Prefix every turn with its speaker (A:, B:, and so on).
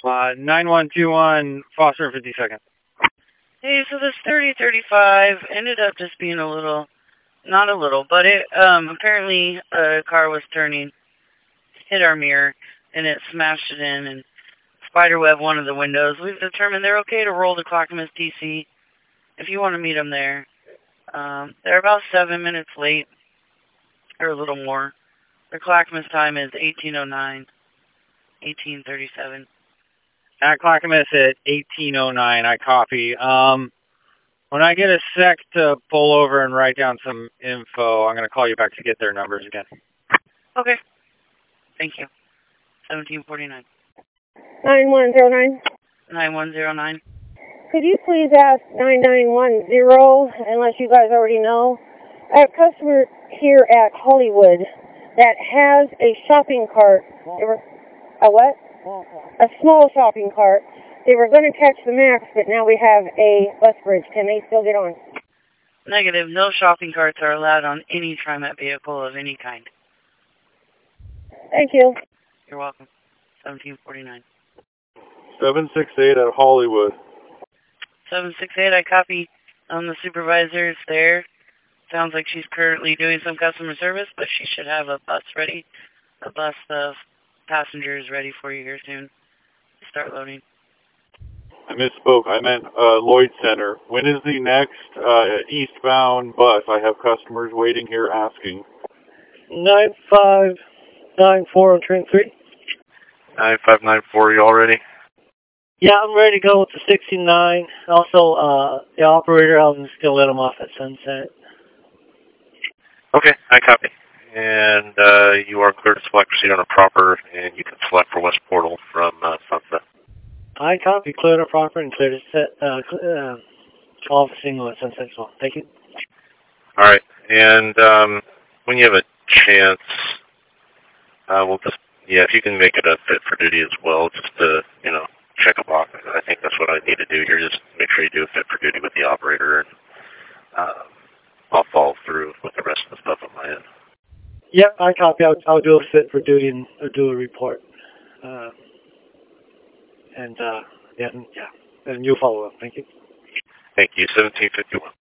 A: 9121 Foster 52nd.
B: Hey, so this 3035 ended up just being a little, not a little, but it, apparently a car was turning, hit our mirror, and it smashed it in and spiderweb one of the windows. We've determined they're okay to roll to Clackamas, DC, if you want to meet them there. They're about 7 minutes late, or a little more. Their Clackamas time is 1809, 1837.
A: At Clackamas at 1809, I copy. When I get a sec to pull over and write down some info, I'm going to call you back to get their numbers again.
B: Okay. Thank you. 1749.
C: 9109.
B: 9109.
C: Could you please ask 9910, unless you guys already know? I have a customer here at Hollywood that has a shopping cart. A what? A small shopping cart. They were going to catch the MAX, but now we have a bus bridge. Can they still get on?
B: Negative. No shopping carts are allowed on any TriMet vehicle of any kind.
C: Thank you.
B: You're welcome. 1749.
D: 768 at Hollywood.
B: 768, I copy. The supervisor's there. Sounds like she's currently doing some customer service, but she should have a bus ready. A bus of passengers ready for you here soon. Start loading.
D: I misspoke. I meant Lloyd Center. When is the next eastbound bus? I have customers waiting here asking.
E: 9594 on train 3.
F: 9594, you all ready?
E: Yeah, I'm ready to go with the 69. Also, the operator, I'm just going to let him off at Sunset.
F: Okay, I copy. And you are clear to select proceed on a proper, and you can select for West Portal from Sunset.
E: I copy. Clear to proper and clear to set, call for single at Sunset as well. Thank you.
F: All right. And when you have a chance, we'll just, if you can make it a fit for duty as well, just to, check a box. I think that's what I need to do here. Just make sure you do a fit for duty with the operator, and I'll follow through with the rest of the stuff on my end.
E: Yep, I copy. I'll do a fit for duty and do a report. And you follow up. Thank you.
F: Thank you. 1751.